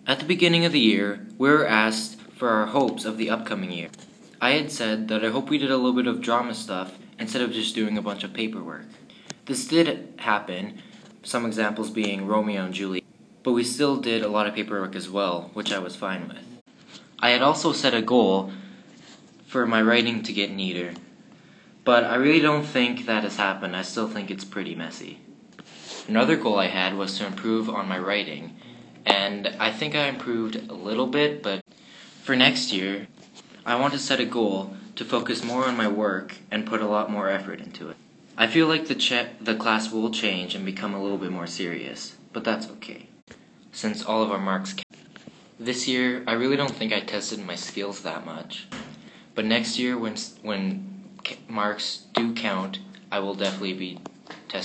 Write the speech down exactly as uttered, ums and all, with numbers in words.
At the beginning of the year, we were asked for our hopes of the upcoming year. I had said that I hope we did a little bit of drama stuff instead of just doing a bunch of paperwork. This did happen, some examples being Romeo and Juliet, but we still did a lot of paperwork as well, which I was fine with. I had also set a goal for my writing to get neater, but I really don't think that has happened. I still think it's pretty messy. Another goal I had was to improve on my writing, and I think I improved a little bit, but for next year, I want to set a goal to focus more on my work and put a lot more effort into it. I feel like the, ch- the class will change and become a little bit more serious, but that's okay, since all of our marks count. This year, I really don't think I tested my skills that much, but next year when, when marks do count, I will definitely be